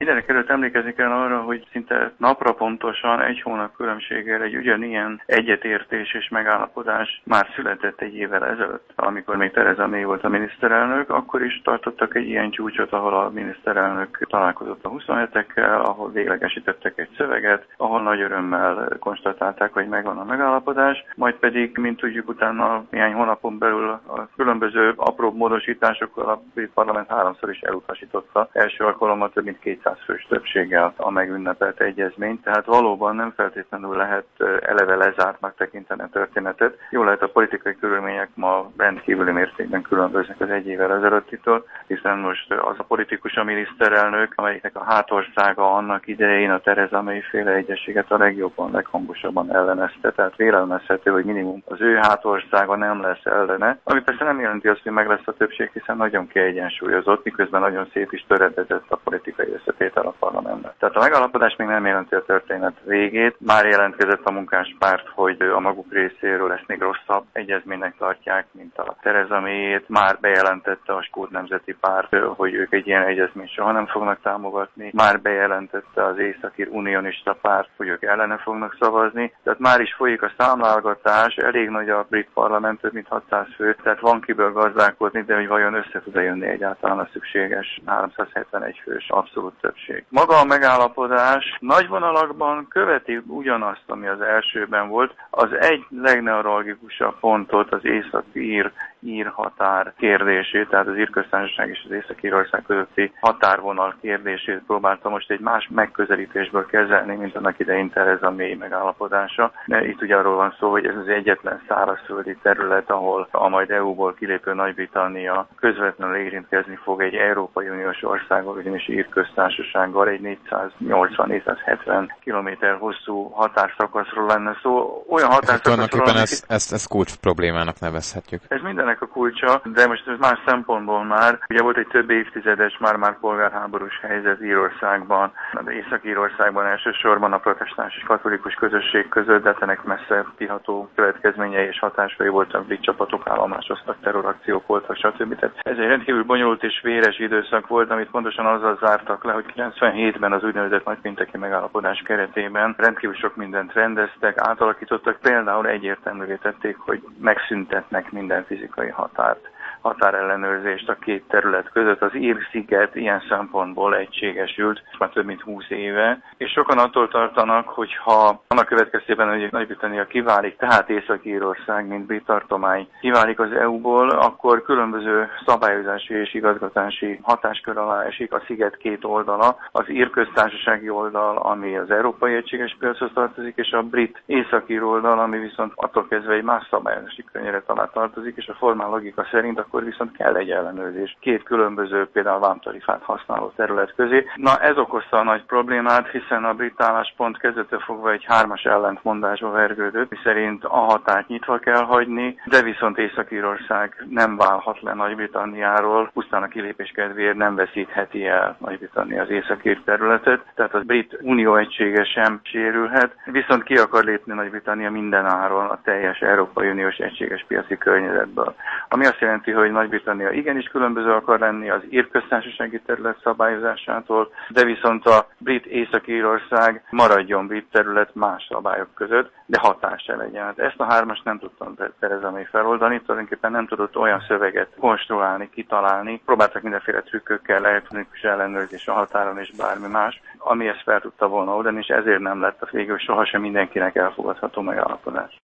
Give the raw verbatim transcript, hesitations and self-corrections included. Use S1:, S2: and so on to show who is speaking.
S1: Mindenek előtt emlékezni kell arra, hogy szinte napra pontosan egy hónap különbséggel egy ugyanilyen egyetértés és megállapodás már született egy évvel ezelőtt. Amikor még Theresa May volt a miniszterelnök, akkor is tartottak egy ilyen csúcsot, ahol a miniszterelnök találkozott a huszonhetekkel, ahol véglegesítettek egy szöveget, ahol nagy örömmel konstatálták, hogy megvan a megállapodás, majd pedig, mint tudjuk, utána néhány hónapon belül a különböző apró módosításokkal a brit parlament háromszor is elutasította, első alkalommal több mint kétszáz fős többséggel a megünnepelt egyezményt, tehát valóban nem feltétlenül lehet eleve lezártnak tekinteni a történetet. Jól lehet, a politikai körülmények ma rendkívüli mértékben különböznek az egy évvel ezelőttitől, hiszen most az a politikus a miniszterelnök, amelyiknek a hátországa annak idején a Theresa May féle egyezséget a legjobban, leghangosabban ellenezte, tehát vélelmezhető, hogy minimum az ő hátországa nem lesz ellene, ami persze nem jelenti azt, hogy meg lesz a többség, hiszen nagyon kiegyensúlyozott, miközben nagyon szép is töredezett a politikai összetétel a parlamentben. Tehát a megállapodás még nem jelenti a történet végét, már jelentkezett a munkáspárt, hogy a maguk részéről ezt még rosszabb egyezménynek tartják, mint a Theresa Mayét, már bejelentette a Skót Nemzeti Párt, hogy ők egy ilyen egyezményt soha nem fognak támogatni, már bejelentette az Északír Unionista Párt, hogy ők ellene fognak szavazni, tehát már is folyik a számlálgatás, elég nagy a brit parlament, több mint hatszáz fő, tehát van kiből gazdálkodni, de hogy vajon össze tud-e jönni egyáltalán a szükséges háromszázhetvenegy fős abszolút többség. Maga a megállapodás nagy vonalakban követi ugyanazt, ami az elsőben volt, az egy legneuralgikusabb pontot, az észak-ír ír határ kérdését, tehát az Ír-köztársaság és az Észak-Írország közötti határvonal kérdését próbálta most egy más megközelítésből kezelni, mint annak idején Theresa May megállapodása. De itt ugye arról van szó, hogy ez az egyetlen szárazföldi terület, ahol a majd é u-ból kilépő Nagy-Britannia közvetlenül érintkezni fog egy Európai Uniós országgal, ugyanis Ír-köztársasággal egy négyszáznyolcvan-négyszázhetven kilométer hosszú határszakaszról lenne szó. Olyan határszakaszról,
S2: tulajdonképpen ezt, ezt, ezt kulcs problémának nevezhetjük.
S1: Ez mindenek a kulcsa, de most ez más szempontból már. Ugye volt egy több évtizedes, már-már polgárháborús helyzet Írországban, de Észak-Írországban elsősorban a protestáns és katolikus közösség között, de ennek messze kiható következményei és hatásai voltak, brit csapatok állomásoztak, terrorakciók voltak, stb. Tehát ez egy rendkívül bonyolult és véres időszak volt, amit pontosan azzal zártak le, hogy kilencvenhétben az úgynevezett nagypénteki megállapodás keretében rendkívül sok mindent rendeztek, átalakítottak, például egyértelművé tették, hogy megszüntetnek minden fizikai határt, határellenőrzést a két terület között. Az Ír-sziget ilyen szempontból egységesült már több mint húsz éve, és sokan attól tartanak, hogy ha annak következtében, hogy Nagy-Britannia kiválik, tehát Észak-Írország, mint brit tartomány kiválik az é u-ból, akkor különböző szabályozási és igazgatási hatáskör alá esik a sziget két oldala, az Ír-köztársasági oldal, ami az Európai Egységes Piachoz tartozik, és a brit Észak-ír oldal, ami viszont attól kezdve egy más szabályozási környezet alá tartozik, és a formál logika szerint akkor viszont kell egy ellenőrzés két különböző, például vámtarifát használó terület közé. Na ez okozta a nagy problémát, hiszen a brit álláspont kezdettől fogva egy hármas ellentmondásba vergődött, miszerint a határt nyitva kell hagyni, de viszont Észak-Írország nem válhat le Nagy-Britanniáról, pusztán a kilépés kedvéért nem veszítheti el Nagy-Britannia az Észak-ír területet, tehát az brit unió egysége sem sérülhet, viszont ki akar lépni Nagy-Britannia minden áron a teljes Európai Uniós egységes piaci környezetből. Ami azt jelenti, hogy Nagy-Britannia igenis különböző akar lenni az Ír-köztársasági terület szabályozásától, de viszont a brit Észak-Írország maradjon brit terület más szabályok között, de hatás se legyen. Hát ezt a hármast nem tudtam Theresa May feloldani, tulajdonképpen nem tudott olyan szöveget konstruálni, kitalálni. Próbáltak mindenféle trükkökkel, elektronikus ellenőrzés a határon és bármi más, ami ezt fel tudta volna oldani, és ezért nem lett a végül sohasem mindenkinek elfogadható megállapodás.